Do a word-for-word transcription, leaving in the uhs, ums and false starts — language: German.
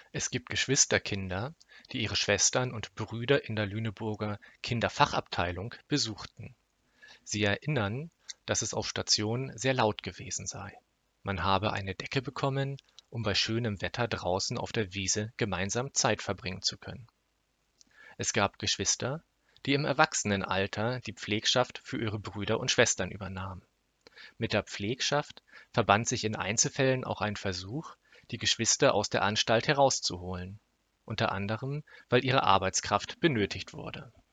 Es gibt Geschwisterkinder, die ihre Schwestern und Brüder in der Lüneburger Kinderfachabteilung besuchten. Sie erinnern, dass es auf Station sehr laut gewesen sei. Man habe eine Decke bekommen, um bei schönem Wetter draußen auf der Wiese gemeinsam Zeit verbringen zu können. Es gab Geschwister, die im Erwachsenenalter die Pflegschaft für ihre Brüder und Schwestern übernahmen. Mit der Pflegschaft verband sich in Einzelfällen auch ein Versuch, die Geschwister aus der Anstalt herauszuholen, unter anderem, weil ihre Arbeitskraft benötigt wurde